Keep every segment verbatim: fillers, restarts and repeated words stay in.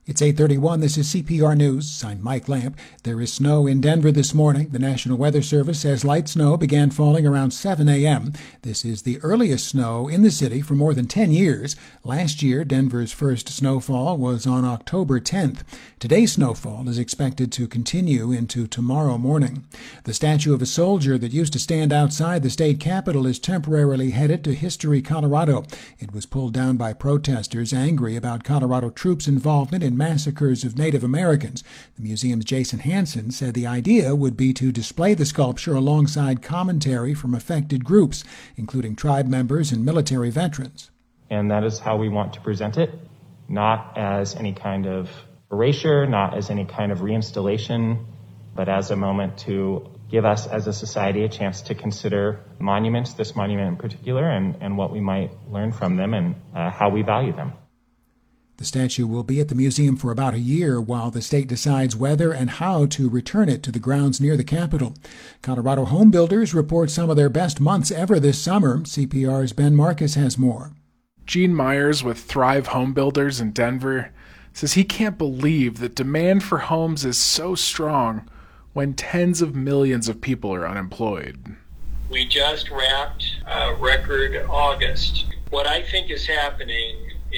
It's eight thirty-one. This is C P R News. I'm Mike Lamp. There is snow in Denver this morning. The National Weather Service says light snow began falling around seven a.m. This is the earliest snow in the city for more than ten years. Last year, Denver's first snowfall was on October tenth. Today's snowfall is expected to continue into tomorrow morning. The statue of a soldier that used to stand outside the state capitol is temporarily headed to History, Colorado. It was pulled down by protesters angry about Colorado troops' involvement in massacres of Native Americans. The museum's Jason Hansen said the idea would be to display the sculpture alongside commentary from affected groups, including tribe members and military veterans. And that is how we want to present it, not as any kind of erasure, not as any kind of reinstallation, but as a moment to give us as a society a chance to consider monuments, this monument in particular, and, and what we might learn from them and uh, how we value them. The statue will be at the museum for about a year while the state decides whether and how to return it to the grounds near the Capitol. Colorado home builders report some of their best months ever this summer. C P R's Ben Marcus has more. Gene Myers with Thrive Home Builders in Denver says he can't believe that demand for homes is so strong when tens of millions of people are unemployed. We just wrapped a record August. What I think is happening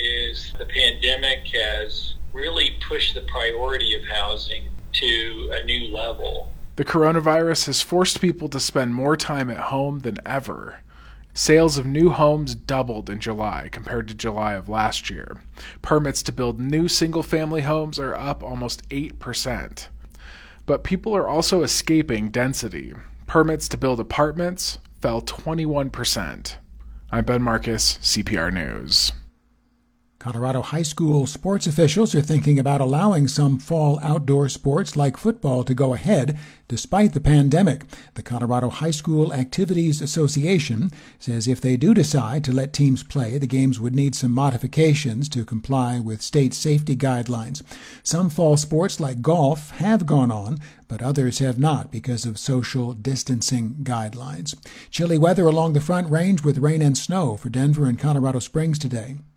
is the pandemic has really pushed the priority of housing to a new level. The coronavirus has forced people to spend more time at home than ever. Sales of new homes doubled in July compared to July of last year. Permits to build new single-family homes are up almost eight percent. But people are also escaping density. Permits to build apartments fell twenty-one percent. I'm Ben Marcus, C P R News. Colorado high school sports officials are thinking about allowing some fall outdoor sports like football to go ahead despite the pandemic. The Colorado High School Activities Association says if they do decide to let teams play, the games would need some modifications to comply with state safety guidelines. Some fall sports like golf have gone on, but others have not because of social distancing guidelines. Chilly weather along the Front Range with rain and snow for Denver and Colorado Springs today.